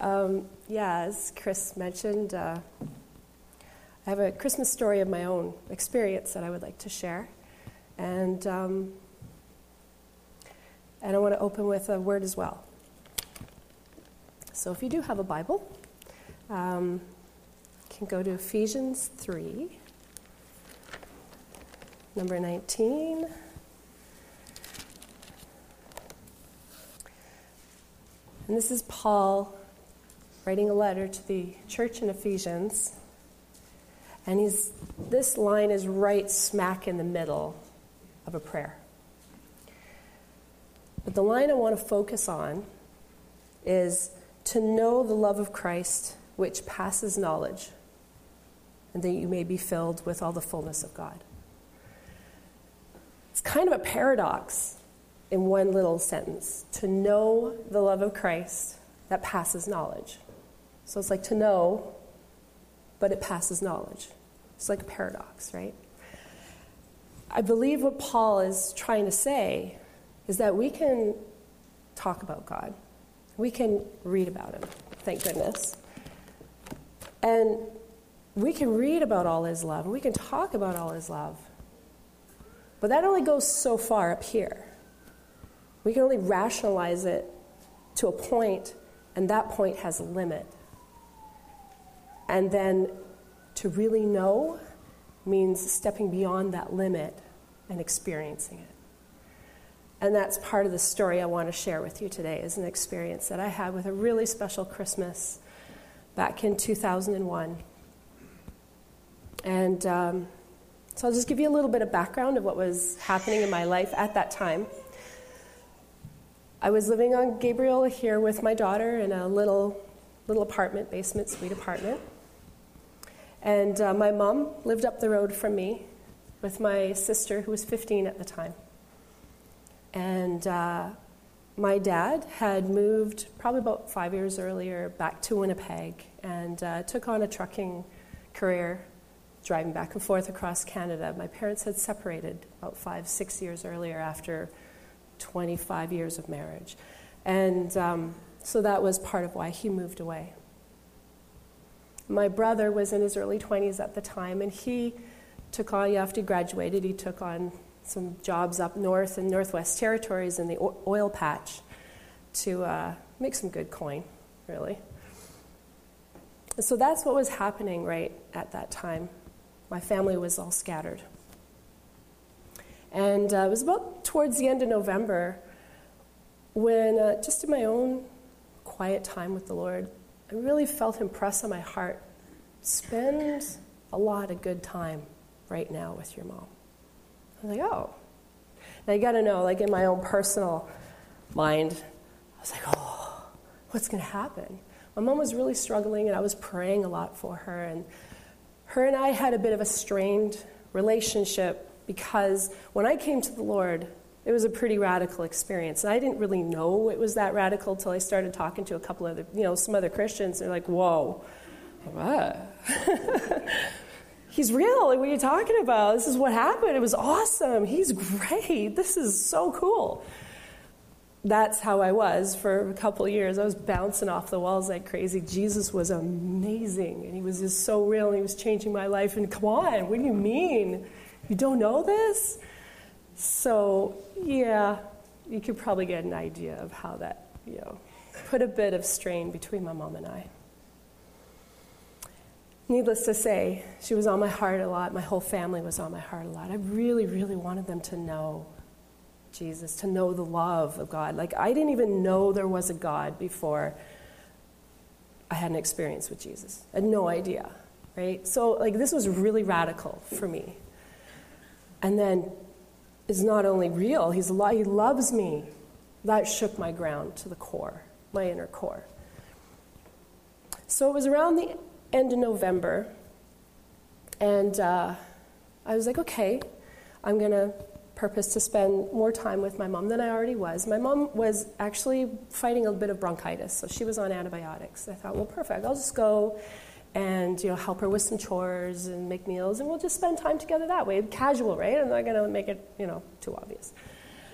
As Chris mentioned, I have a Christmas story of my own experience that I would like to share. And I want to open with a word as well. So if you do have a Bible, you can go to Ephesians 3, number 19. And this is Paul writing a letter to the church in Ephesians. And this line is right smack in the middle of a prayer. But the line I want to focus on is to know the love of Christ, which passes knowledge, and that you may be filled with all the fullness of God. It's kind of a paradox in one little sentence. To know the love of Christ that passes knowledge. So it's like to know, but it passes knowledge. It's like a paradox, right? I believe what Paul is trying to say is that we can talk about God. We can read about him, thank goodness. And we can read about all his love, and we can talk about all his love. But that only goes so far up here. We can only rationalize it to a point, and that point has a limit. And then to really know means stepping beyond that limit and experiencing it. And that's part of the story I want to share with you today, is an experience that I had with a really special Christmas back in 2001. And so I'll just give you a little bit of background of what was happening in my life at that time. I was living on Gabriel here with my daughter in a little apartment, basement suite apartment. And my mom lived up the road from me with my sister, who was 15 at the time. And my dad had moved probably about 5 years earlier back to Winnipeg and took on a trucking career, driving back and forth across Canada. My parents had separated about 5-6 years earlier after 25 years of marriage. And so that was part of why he moved away. My brother was in his early 20s at the time, and he took on, after he graduated, he took on some jobs up north in Northwest Territories in the oil patch to make some good coin, really. And so that's what was happening right at that time. My family was all scattered. And it was about towards the end of November when, just in my own quiet time with the Lord, I really felt him press on my heart, spend a lot of good time right now with your mom. I was like, oh. Now you got to know, like in my own personal mind, I was like, oh, what's going to happen? My mom was really struggling, and I was praying a lot for her. And her and I had a bit of a strained relationship because when I came to the Lord, it was a pretty radical experience. And I didn't really know it was that radical until I started talking to a couple other, some other Christians. They're like, whoa, what? He's real. Like, what are you talking about? This is what happened. It was awesome. He's great. This is so cool. That's how I was for a couple of years. I was bouncing off the walls like crazy. Jesus was amazing, and he was just so real, and he was changing my life. And come on, what do you mean? You don't know this? So, yeah, you could probably get an idea of how that, put a bit of strain between my mom and I. Needless to say, she was on my heart a lot. My whole family was on my heart a lot. I really, really wanted them to know Jesus, to know the love of God. Like, I didn't even know there was a God before I had an experience with Jesus. I had no idea, right? So, like, this was really radical for me. And then it's not only real, he loves me. That shook my ground to the core, my inner core. So it was around the end of November, and I was like, okay, I'm going to purpose to spend more time with my mom than I already was. My mom was actually fighting a bit of bronchitis, so she was on antibiotics. I thought, well, perfect. I'll just go and help her with some chores and make meals, and we'll just spend time together that way. Casual, right? I'm not going to make it, too obvious.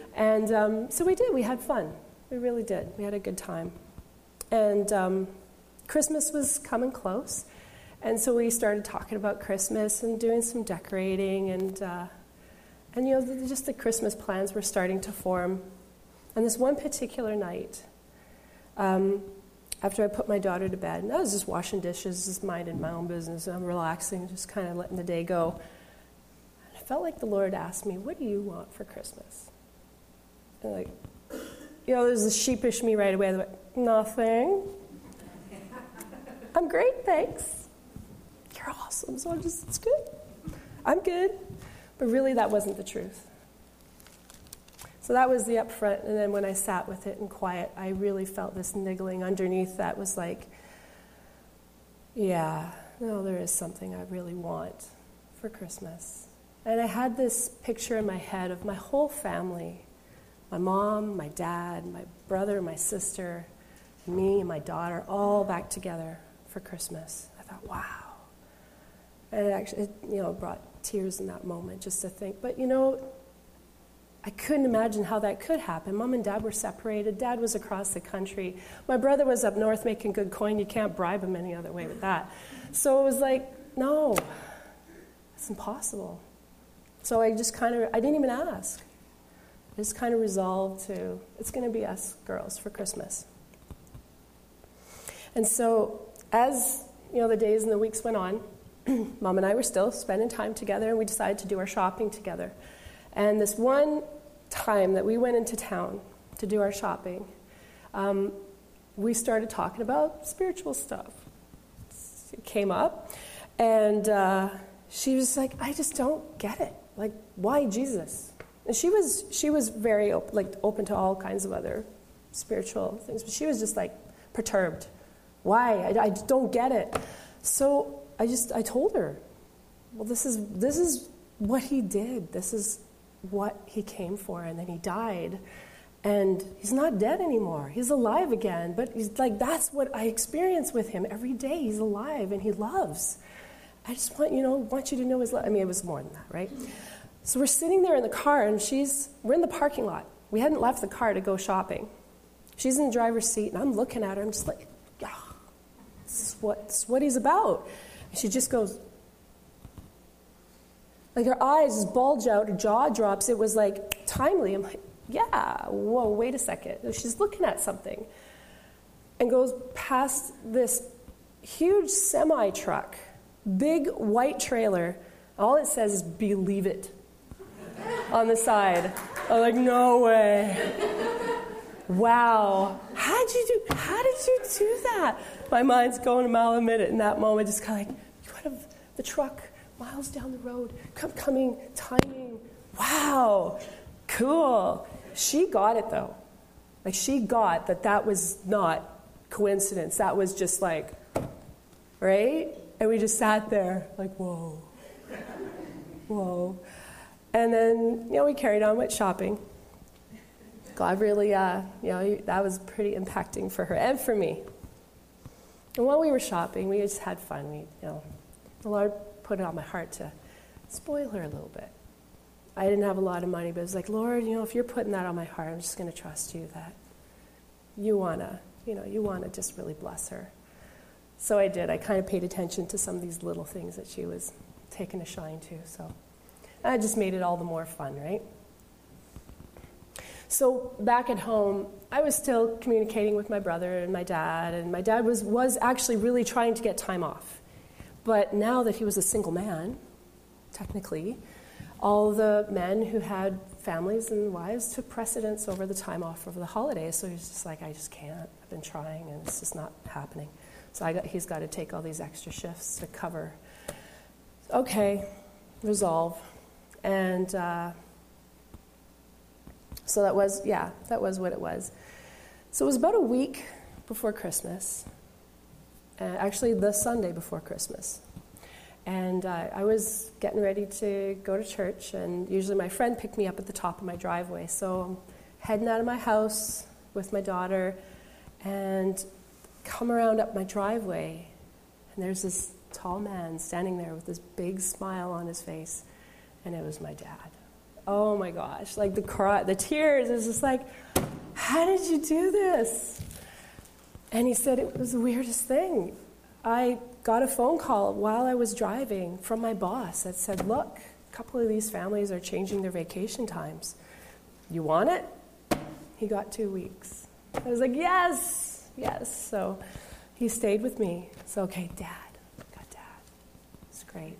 And so we did. We had fun. We really did. We had a good time. And Christmas was coming close, and so we started talking about Christmas and doing some decorating, and just the Christmas plans were starting to form. And this one particular night, after I put my daughter to bed, and I was just washing dishes, just minding my own business, and I'm relaxing, just kind of letting the day go. And I felt like the Lord asked me, "What do you want for Christmas?" And there's a sheepish me right away. Like, nothing. I'm great, thanks. You're awesome, so it's good. I'm good. But really, that wasn't the truth. So that was the upfront, and then when I sat with it in quiet, I really felt this niggling underneath that was like, yeah, no, there is something I really want for Christmas. And I had this picture in my head of my whole family, my mom, my dad, my brother, my sister, me and my daughter, all back together for Christmas. I thought, wow. And it brought tears in that moment just to think, but I couldn't imagine how that could happen. Mom and Dad were separated. Dad was across the country. My brother was up north making good coin. You can't bribe him any other way with that. So it was like, no, it's impossible. So I didn't even ask. I just kind of resolved to, it's going to be us girls for Christmas. And so as, the days and the weeks went on, Mom and I were still spending time together, and we decided to do our shopping together. And this one time that we went into town to do our shopping, we started talking about spiritual stuff. It came up, and she was like, I just don't get it. Like, why Jesus? And she was very open to all kinds of other spiritual things, but she was just perturbed. Why? I don't get it. So I told her, well, this is what he did. This is what he came for, and then he died, and he's not dead anymore. He's alive again, but he's that's what I experience with him every day. He's alive, and he loves. I just want you to know his love. I mean, it was more than that, right? So we're sitting there in the car, and we're in the parking lot. We hadn't left the car to go shopping. She's in the driver's seat, and I'm looking at her. I'm just like, yeah, this is what he's about. And she just goes, her eyes just bulge out, her jaw drops. It was timely. I'm like, yeah, whoa, wait a second. And she's looking at something and goes past this huge semi-truck, big white trailer. All it says is, "Believe it," on the side. I'm like, no way. Wow. How did you do that? My mind's going a mile a minute in that moment, just kind of you have the truck miles down the road, coming, timing. Wow, cool. She got it, though. She got that was not coincidence. That was just right? And we just sat there whoa. Whoa. And then, we carried on with shopping. God really, that was pretty impacting for her and for me. And while we were shopping, we just had fun. The Lord put it on my heart to spoil her a little bit. I didn't have a lot of money, but it was Lord, if you're putting that on my heart, I'm just going to trust you that you want to just really bless her. So I did. I kind of paid attention to some of these little things that she was taking a shine to. So I just made it all the more fun, right? So back at home, I was still communicating with my brother and my dad was actually really trying to get time off. But now that he was a single man, technically, all the men who had families and wives took precedence over the time off over the holidays. So he's just I just can't. I've been trying, and it's just not happening. So he's got to take all these extra shifts to cover. Okay, resolve. And so that was what it was. So it was about a week before Christmas. Actually, the Sunday before Christmas. And I was getting ready to go to church, and usually my friend picked me up at the top of my driveway. So I'm heading out of my house with my daughter and come around up my driveway, and there's this tall man standing there with this big smile on his face, and it was my dad. Oh my gosh, the tears, it was just how did you do this? And he said it was the weirdest thing. I got a phone call while I was driving from my boss that said, look, a couple of these families are changing their vacation times. You want it? He got 2 weeks. I was like, yes, yes. So he stayed with me. So, okay, Dad. Got Dad. It's great.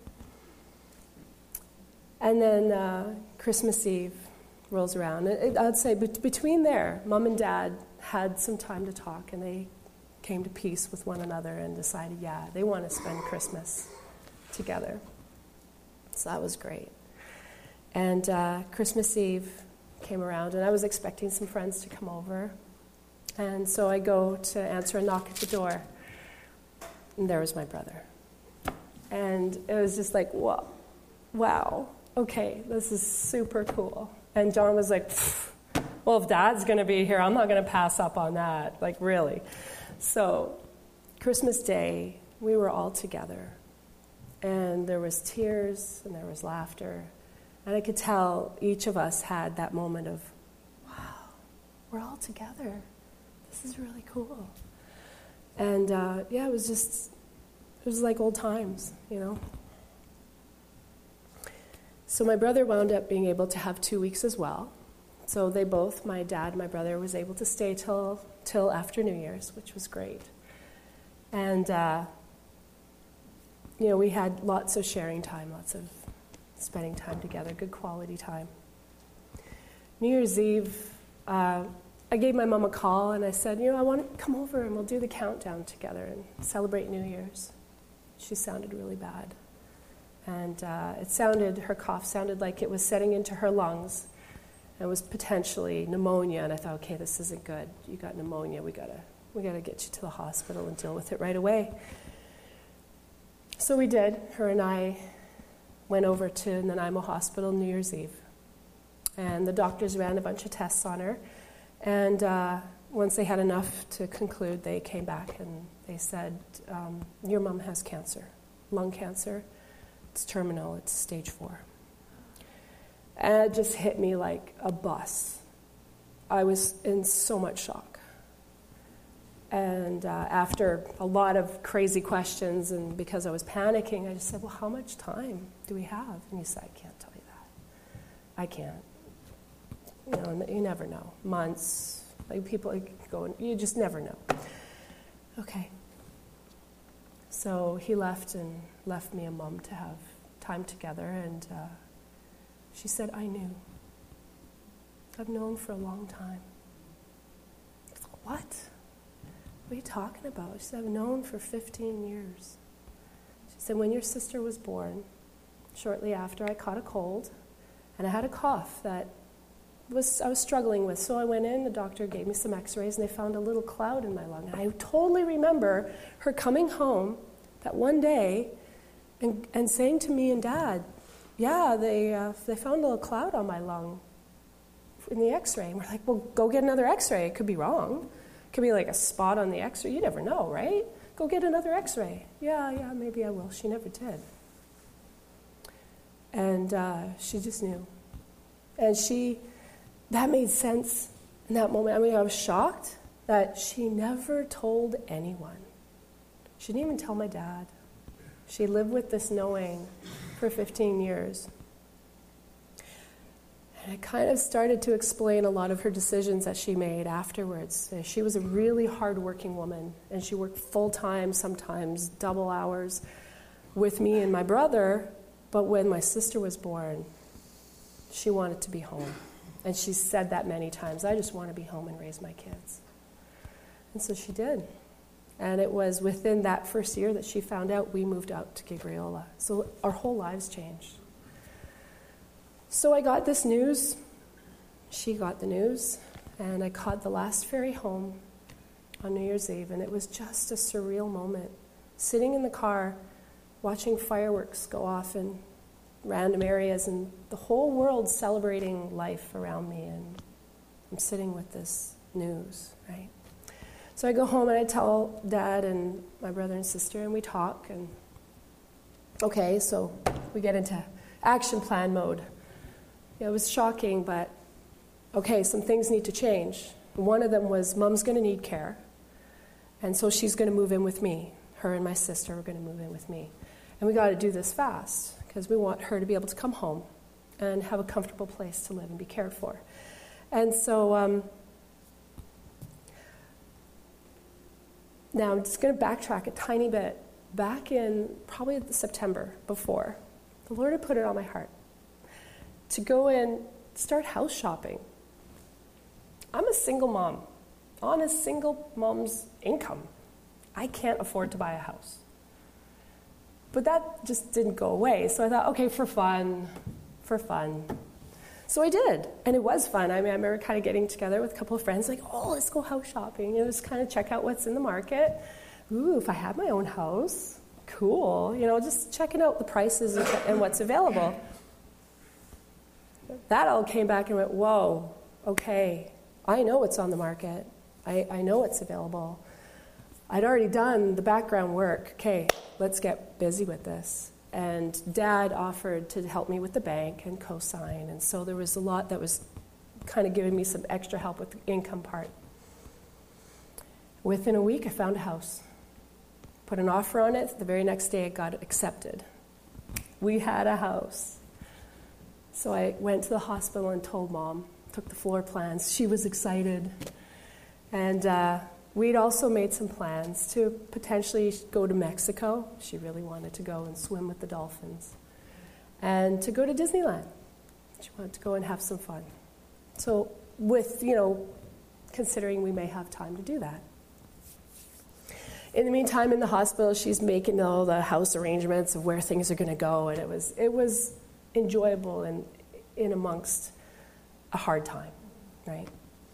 And then Christmas Eve rolls around. I'd say between there, Mom and Dad had some time to talk, and they came to peace with one another and decided, yeah, they want to spend Christmas together. So that was great. And Christmas Eve came around, and I was expecting some friends to come over. And so I go to answer a knock at the door, and there was my brother. And it was just like, whoa, wow, okay, this is super cool. And John was like, well, if Dad's going to be here, I'm not going to pass up on that, like really. So Christmas Day, we were all together. And there was tears, and there was laughter. And I could tell each of us had that moment of, wow, we're all together. This is really cool. And yeah, it was like old times, you know. So my brother wound up being able to have 2 weeks as well. So they both, my dad and my brother, was able to stay till after New Year's, which was great. And, you know, we had lots of sharing time, lots of spending time together, good quality time. New Year's Eve, I gave my mom a call, and I said, you know, I want to come over and we'll do the countdown together and celebrate New Year's. She sounded really bad. And her cough sounded like it was setting into her lungs. It was potentially pneumonia, and I thought, okay, this isn't good. You got pneumonia. We gotta get you to the hospital and deal with it right away. So we did. Her and I went over to Nanaimo Hospital New Year's Eve, and the doctors ran a bunch of tests on her. And once they had enough to conclude, they came back and they said, "Your mom has cancer, lung cancer. It's terminal. It's stage 4." And it just hit me like a bus. I was in so much shock. And after a lot of crazy questions, and because I was panicking, I just said, well, how much time do we have? And he said, I can't tell you that. I can't. You know, you never know. Months, like people like going, you just never know. Okay. So he left me and Mom to have time together, and she said, I knew. I've known for a long time. I said, what? What are you talking about? She said, I've known for 15 years. She said, when your sister was born, shortly after, I caught a cold, and I had a cough that I was struggling with. So I went in, the doctor gave me some x-rays, and they found a little cloud in my lung. And I totally remember her coming home that one day and saying to me and Dad, yeah, they found a little cloud on my lung in the x-ray. And we're like, well, go get another x-ray. It could be wrong. It could be like a spot on the x-ray. You never know, right? Go get another x-ray. Yeah, maybe I will. She never did. And she just knew. And that made sense in that moment. I mean, I was shocked that she never told anyone. She didn't even tell my dad. She lived with this knowing for 15 years. And it kind of started to explain a lot of her decisions that she made afterwards. She was a really hardworking woman, and she worked full-time, sometimes double hours, with me and my brother. But when my sister was born, she wanted to be home. And she said that many times, I just want to be home and raise my kids. And so she did. And it was within that first year that she found out we moved out to Gabriola. So our whole lives changed. So I got this news. She got the news. And I caught the last ferry home on New Year's Eve. And it was just a surreal moment. Sitting in the car, watching fireworks go off in random areas, and the whole world celebrating life around me. And I'm sitting with this news, right? So I go home and I tell Dad and my brother and sister, and we talk. And okay, so we get into action plan mode. It was shocking, but okay, some things need to change. One of them was Mom's going to need care. And so she's going to move in with me. Her and my sister are going to move in with me. And we got to do this fast because we want her to be able to come home and have a comfortable place to live and be cared for. And so now I'm just going to backtrack a tiny bit. Back in probably September before, the Lord had put it on my heart to go and start house shopping. I'm a single mom on a single mom's income. I can't afford to buy a house. But that just didn't go away. So I thought, okay, for fun. So I did, and it was fun. I mean, I remember kind of getting together with a couple of friends, like, oh, let's go house shopping. And just kind of check out what's in the market. Ooh, if I had my own house, cool. You know, just checking out the prices and what's available. That all came back and went, whoa, okay, I know what's on the market. I know what's available. I'd already done the background work. Okay, let's get busy with this. And Dad offered to help me with the bank and co-sign. And so there was a lot that was kind of giving me some extra help with the income part. Within a week, I found a house. Put an offer on it. The very next day, it got accepted. We had a house. So I went to the hospital and told Mom, took the floor plans. She was excited. And we'd also made some plans to potentially go to Mexico. She really wanted to go and swim with the dolphins. And to go to Disneyland. She wanted to go and have some fun. So with, considering we may have time to do that. In the meantime, in the hospital, she's making all the house arrangements of where things are going to go. And it was enjoyable and in amongst a hard time, right?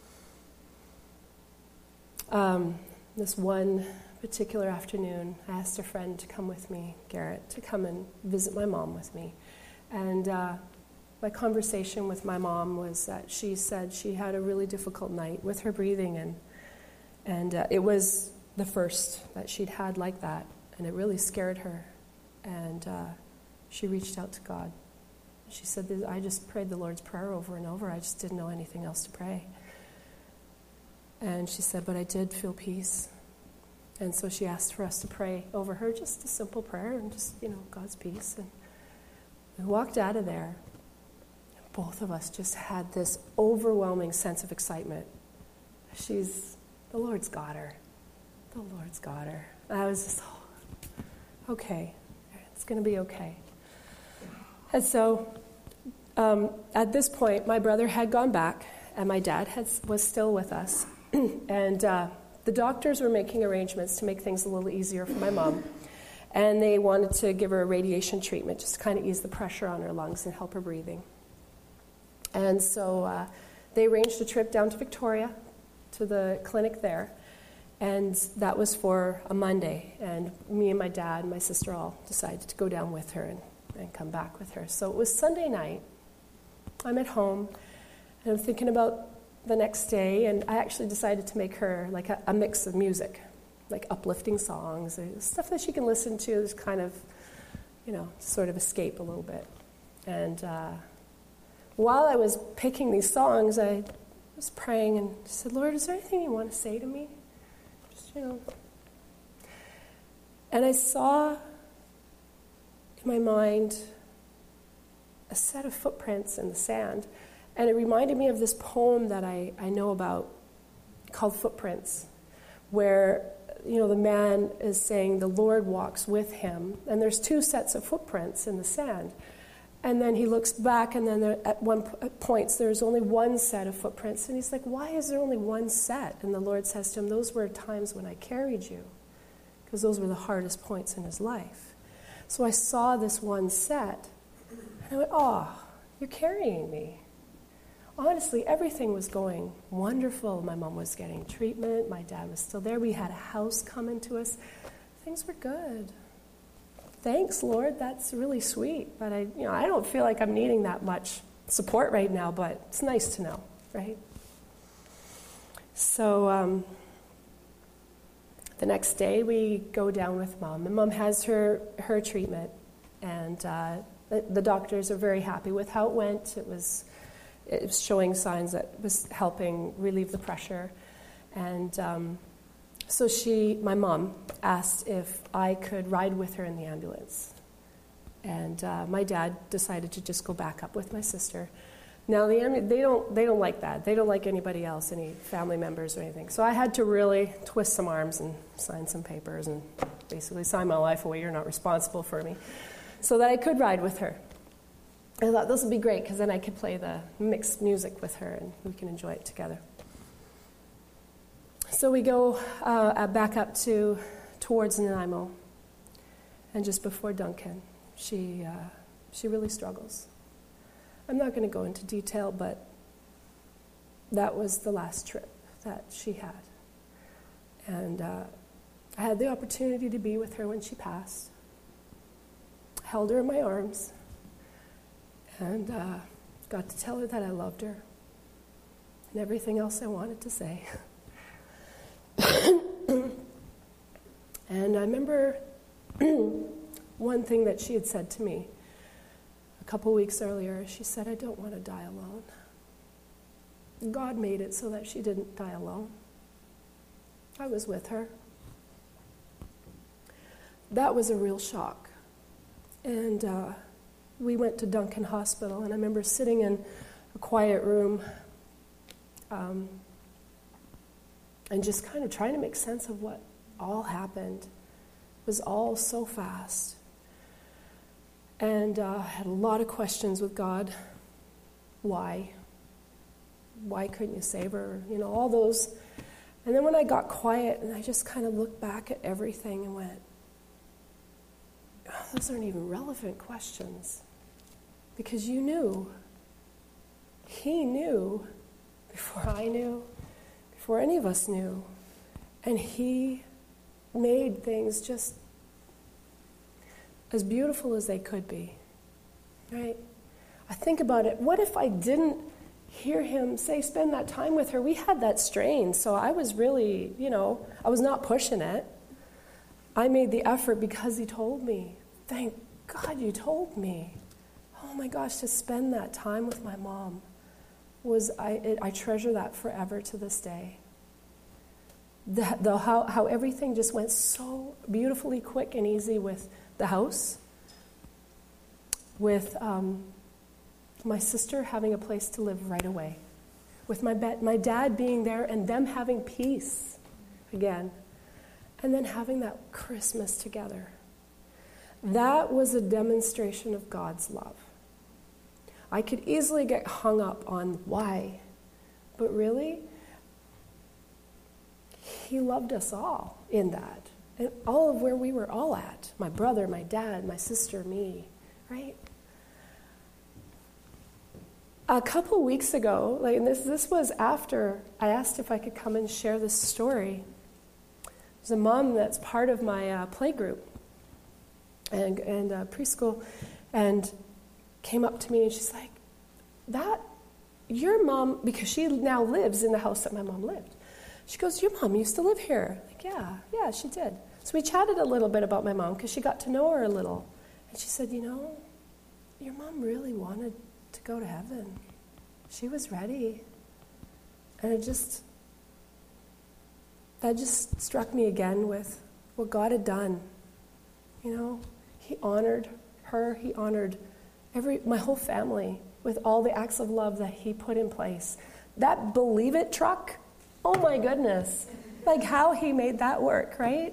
This one particular afternoon, I asked a friend to come with me, Garrett, to come and visit my mom with me. And my conversation with my mom was that she said she had a really difficult night with her breathing, and it was the first that she'd had like that, and it really scared her. And she reached out to God. She said, I just prayed the Lord's Prayer over and over. I just didn't know anything else to pray. And she said, but I did feel peace. And so she asked for us to pray over her, just a simple prayer and just, God's peace. And we walked out of there. And both of us just had this overwhelming sense of excitement. The Lord's got her. The Lord's got her. And I was just, okay, it's going to be okay. And so at this point, my brother had gone back, and my dad was still with us. And the doctors were making arrangements to make things a little easier for my mom. And they wanted to give her a radiation treatment just to kind of ease the pressure on her lungs and help her breathing. And so they arranged a trip down to Victoria, to the clinic there. And that was for a Monday. And me and my dad and my sister all decided to go down with her and come back with her. So it was Sunday night. I'm at home, and I'm thinking about the next day, and I actually decided to make her like a mix of music, like uplifting songs, stuff that she can listen to is kind of, sort of escape a little bit. And while I was picking these songs, I was praying and said, Lord, is there anything you want to say to me? Just, And I saw in my mind a set of footprints in the sand. And it reminded me of this poem that I know about called Footprints, where, the man is saying the Lord walks with him. And there's two sets of footprints in the sand. And then he looks back, and then at points there's only one set of footprints. And he's like, why is there only one set? And the Lord says to him, those were times when I carried you, because those were the hardest points in his life. So I saw this one set, and I went, oh, you're carrying me. Honestly, everything was going wonderful. My mom was getting treatment. My dad was still there. We had a house coming to us. Things were good. Thanks, Lord. That's really sweet. But I don't feel like I'm needing that much support right now, but it's nice to know, right? So the next day we go down with Mom, and Mom has her treatment, and the doctors are very happy with how it went. It was showing signs that it was helping relieve the pressure, and So my mom, asked if I could ride with her in the ambulance. And my dad decided to just go back up with my sister. Now, they don't like that. They don't like anybody else, any family members or anything. So I had to really twist some arms and sign some papers and basically sign my life away. You're not responsible for me. So that I could ride with her. I thought this would be great because then I could play the mixed music with her and we can enjoy it together. So we go back up towards Nanaimo. And just before Duncan, she really struggles. I'm not going to go into detail, but that was the last trip that she had. And I had the opportunity to be with her when she passed. I held her in my arms and got to tell her that I loved her and everything else I wanted to say. And I remember one thing that she had said to me a couple weeks earlier. She said, "I don't want to die alone." God made it so that she didn't die alone. I was with her. That was a real shock. And we went to Duncan Hospital, and I remember sitting in a quiet room and just kind of trying to make sense of what all happened. It was all so fast. And I had a lot of questions with God. Why? Why couldn't you save her? You know, all those. And then when I got quiet and I just kind of looked back at everything and went, oh, those aren't even relevant questions. Because you knew. He knew before I knew, before any of us knew. And he made things just as beautiful as they could be, right? I think about it. What if I didn't hear him say, spend that time with her? We had that strain, so I was really, I was not pushing it. I made the effort because he told me. Thank God you told me. Oh my gosh, to spend that time with my mom I treasure that forever to this day. How everything just went so beautifully quick and easy with the house, with my sister having a place to live right away, with my dad being there and them having peace again, and then having that Christmas together. That was a demonstration of God's love. I could easily get hung up on why, but really, he loved us all in that. And all of where we were all at. My brother, my dad, my sister, me, right? A couple weeks ago, this was after I asked if I could come and share this story. There's a mom that's part of my play group and preschool, and came up to me and she's like, your mom, because she now lives in the house that my mom lived. She goes, your mom used to live here. Like, yeah, she did. So we chatted a little bit about my mom because she got to know her a little. And she said, your mom really wanted to go to heaven. She was ready. And that just struck me again with what God had done. He honored her. He honored my whole family with all the acts of love that he put in place. That Believe It truck, oh my goodness. Like how he made that work, right?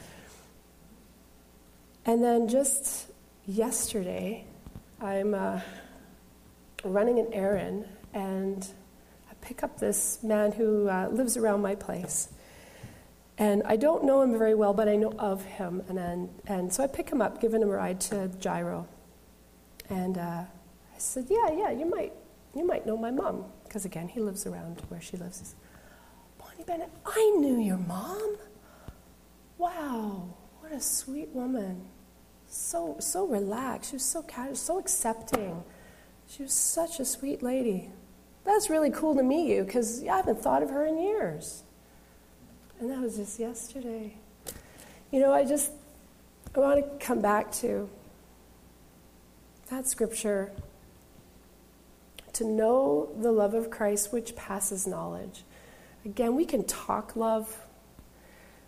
And then just yesterday, I'm running an errand, and I pick up this man who lives around my place. And I don't know him very well, but I know of him. And so I pick him up, giving him a ride to Gyro. And I said, yeah, you might know my mom. Because again, he lives around where she lives. He said, Bonnie Bennett, I knew your mom. Wow, what a sweet woman. So relaxed. She was so casual, so accepting. She was such a sweet lady. That's really cool to meet you, because I haven't thought of her in years. And that was just yesterday. I want to come back to that scripture. To know the love of Christ which passes knowledge. Again, we can talk love.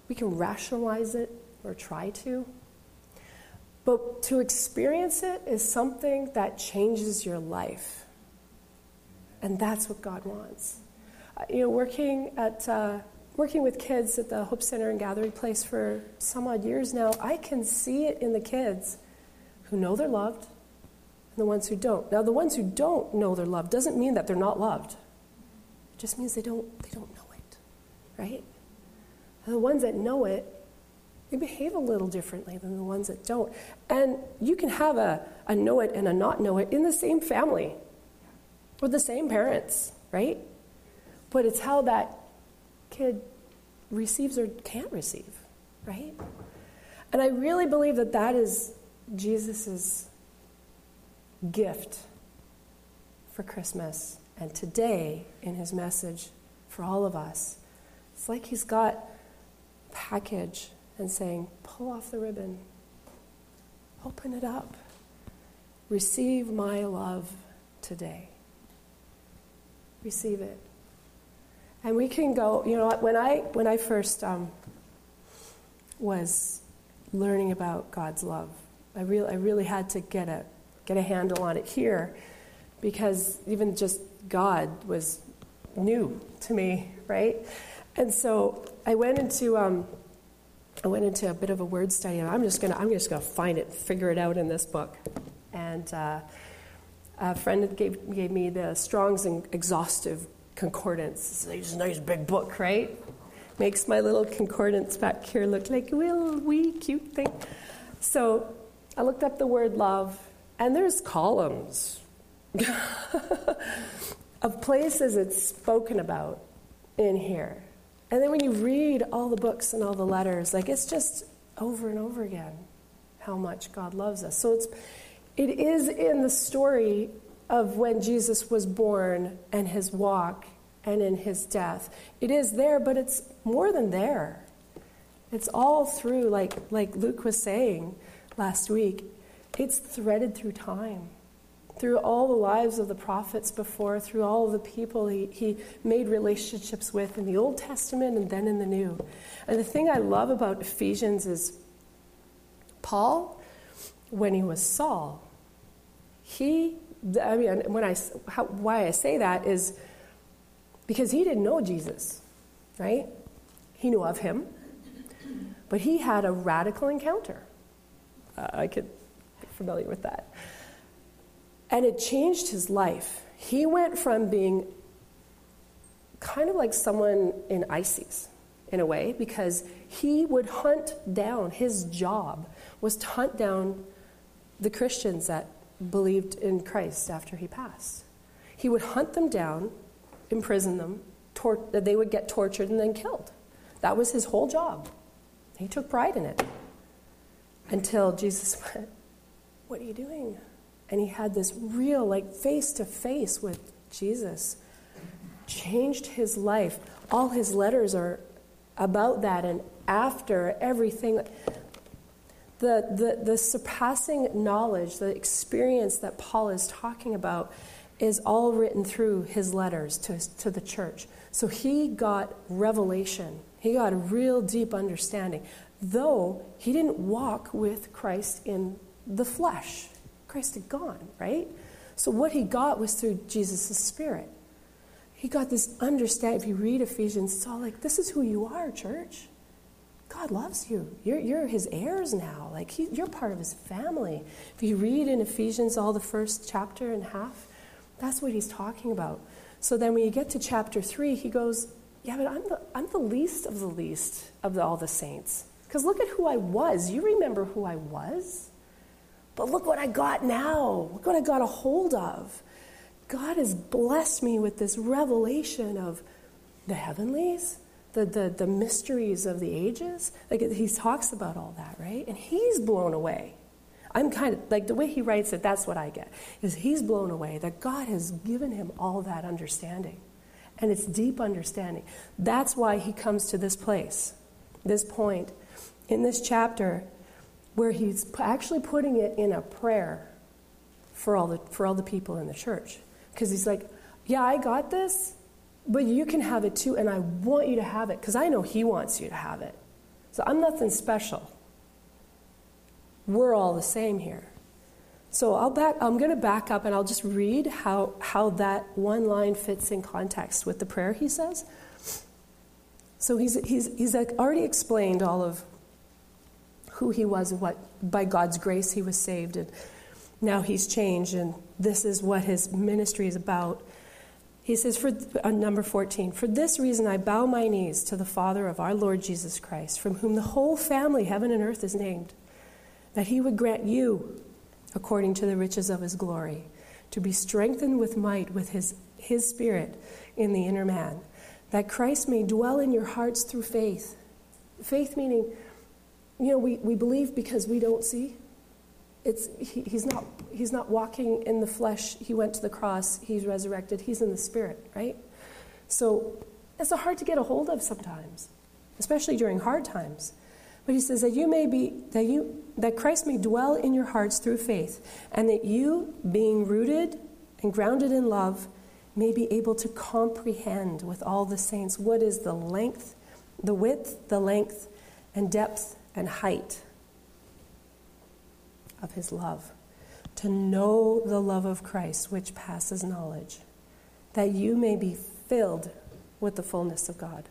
We can rationalize it or try to. But to experience it is something that changes your life. And that's what God wants. Working with kids at the Hope Center and Gathering Place for some odd years now, I can see it in the kids who know they're loved and the ones who don't. Now, the ones who don't know they're loved doesn't mean that they're not loved. It just means they don't know it, right? And the ones that know it, they behave a little differently than the ones that don't. And you can have a know it and a not know it in the same family with the same parents, right? But it's how that kid receives or can't receive, right? And I really believe that is Jesus' gift for Christmas and today in his message for all of us. It's like he's got a package and saying, pull off the ribbon, open it up, receive my love today. Receive it. And we can go, when I first was learning about God's love, I really had to get a handle on it here, because even just God was new to me, right? And so I went into a bit of a word study, and I'm just gonna find it, figure it out in this book. And a friend gave me the Strong's Exhaustive Concordance. It's a nice big book, right? Makes my little concordance back here look like a little wee cute thing. So I looked up the word love, and there's columns of places it's spoken about in here. And then when you read all the books and all the letters, it's just over and over again how much God loves us. So it is in the story of when Jesus was born and his walk and in his death. It is there, but it's more than there. It's all through, like Luke was saying last week, it's threaded through time, through all the lives of the prophets before, through all of the people he made relationships with in the Old Testament and then in the New. And the thing I love about Ephesians is Paul, when he was Saul, why I say that is because he didn't know Jesus, right? He knew of him, but he had a radical encounter. I could be familiar with that. And it changed his life. He went from being kind of like someone in ISIS, in a way, because he would hunt down, his job was to hunt down the Christians that believed in Christ after he passed. He would hunt them down, imprison them, they would get tortured and then killed. That was his whole job. He took pride in it. Until Jesus went, what are you doing? And he had this real, face-to-face with Jesus. Changed his life. All his letters are about that, and after everything. The surpassing knowledge, the experience that Paul is talking about is all written through his letters to the church. So he got revelation. He got a real deep understanding, though he didn't walk with Christ in the flesh. Christ had gone, right? So what he got was through Jesus' Spirit. He got this understanding. If you read Ephesians, it's all like, this is who you are, church. God loves you. You're his heirs now. You're part of his family. If you read in Ephesians all the first chapter and half, that's what he's talking about. So then when you get to chapter 3, he goes, yeah, but I'm the least of all the saints. Because look at who I was. You remember who I was? But look what I got now. Look what I got a hold of. God has blessed me with this revelation of the heavenlies, the mysteries of the ages. He talks about all that, right? And he's blown away. I'm kind of, the way he writes it, that's what I get, is he's blown away that God has given him all that understanding. And it's deep understanding. That's why he comes to this place, this point, in this chapter, where he's actually putting it in a prayer for all the people in the church. Because he's like, yeah, I got this, but you can have it too, and I want you to have it, because I know he wants you to have it. So I'm nothing special. We're all the same here. So I'm going to back up and I'll just read how that one line fits in context with the prayer he says. So he's already explained all of who he was and what, by God's grace, he was saved, and now he's changed, and this is what his ministry is about. He says, number 14, "For this reason I bow my knees to the Father of our Lord Jesus Christ, from whom the whole family, heaven and earth, is named, that he would grant you, according to the riches of his glory, to be strengthened with might with his Spirit in the inner man, that Christ may dwell in your hearts through faith." Faith meaning, we believe because we don't see. He's not walking in the flesh. He went to the cross. He's resurrected. He's in the Spirit, right? So it's hard to get a hold of sometimes, especially during hard times. But he says that Christ may dwell in your hearts through faith, and that you, being rooted and grounded in love, may be able to comprehend with all the saints what is the length, the width, the length, and depth and height of his love, to know the love of Christ which passes knowledge, that you may be filled with the fullness of God.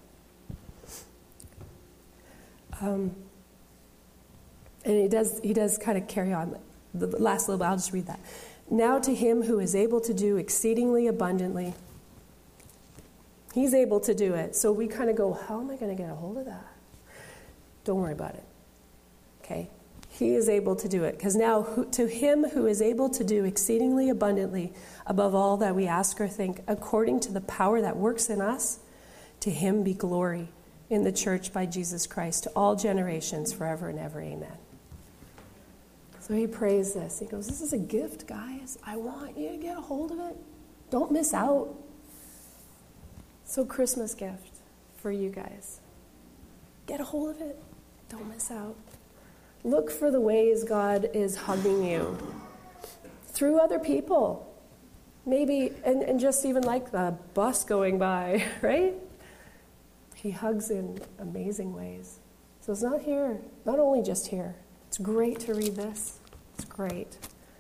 And he does kind of carry on. The last little bit, I'll just read that. "Now to him who is able to do exceedingly abundantly." He's able to do it. So we kind of go, how am I going to get a hold of that? Don't worry about it. Okay? He is able to do it. Because now, to him who is able to do exceedingly abundantly above all that we ask or think, according to the power that works in us, to him be glory in the church by Jesus Christ, to all generations, forever and ever. Amen. So he prays this. He goes, this is a gift, guys. I want you to get a hold of it. Don't miss out. So Christmas gift for you guys. Get a hold of it. Don't miss out. Look for the ways God is hugging you through other people. Maybe, and just even like the bus going by, right? He hugs in amazing ways. So it's not here, not only just here. It's great to read this. It's great.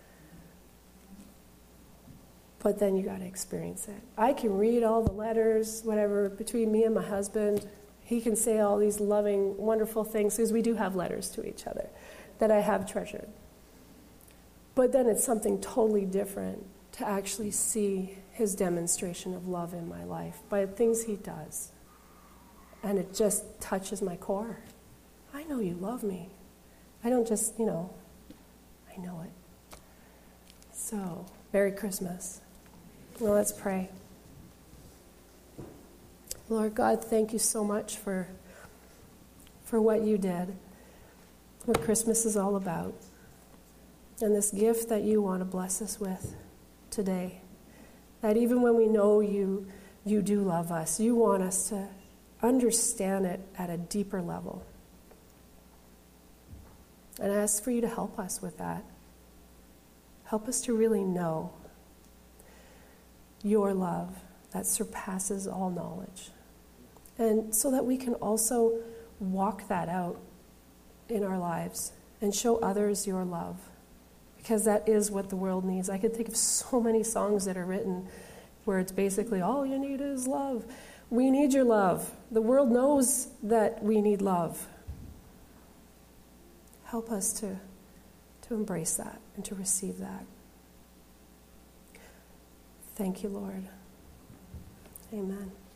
But then you got to experience it. I can read all the letters, whatever, between me and my husband. He can say all these loving, wonderful things, because we do have letters to each other that I have treasured. But then it's something totally different to actually see his demonstration of love in my life by the things he does. And it just touches my core. I know you love me. I don't just, I know it. So, Merry Christmas. Well, let's pray. Lord God, thank you so much for what you did, what Christmas is all about, and this gift that you want to bless us with today. That even when we know you do love us, you want us to understand it at a deeper level. And I ask for you to help us with that. Help us to really know your love that surpasses all knowledge. And so that we can also walk that out in our lives and show others your love. Because that is what the world needs. I can think of so many songs that are written where it's basically, all you need is love. We need your love. The world knows that we need love. Help us to embrace that and to receive that. Thank you, Lord. Amen.